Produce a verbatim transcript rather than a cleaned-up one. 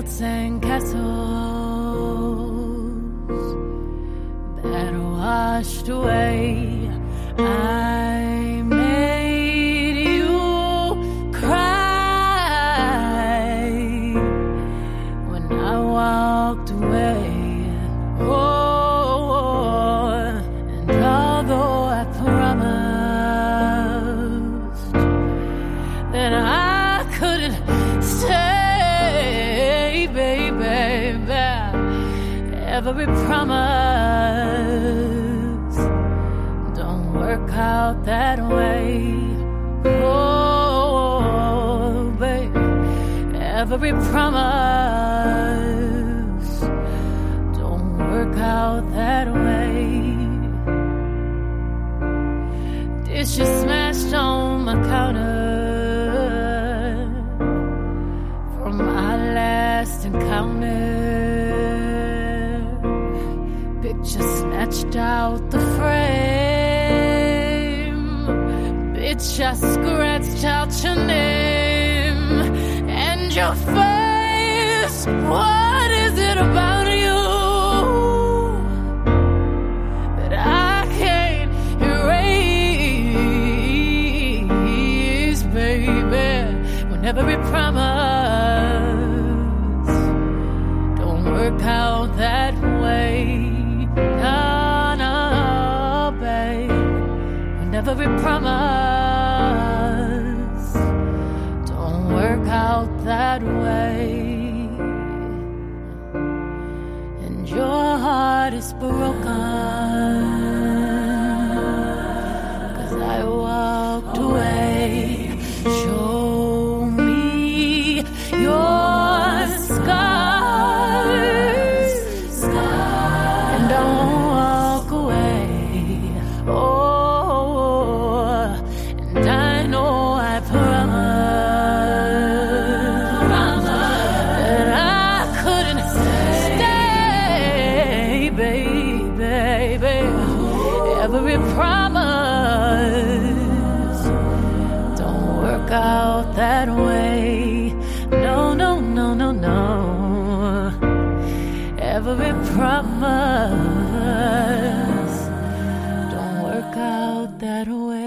forts and castles that washed away. I made you cry when I walked away. Oh, and although I promised that I couldn't stay, baby, every promise don't work out that way. Oh, baby, every promise don't work out that way. Dishes smashed on my counter from our last encounter. Picture snatched out the frame. Bitch, I scratched out your name and your face. What is it about you that I can't erase, baby? When every promise don't work out that way. No, no, babe. When every promise don't work out that way, and your heart is broken, 'cause I walked away. Show me your scars, scars, and don't walk away. Oh, and I know I promised, promised that I couldn't stay, baby, baby. Every promise don't work out that way. No, no, no, no, no. Every promise don't work out that way.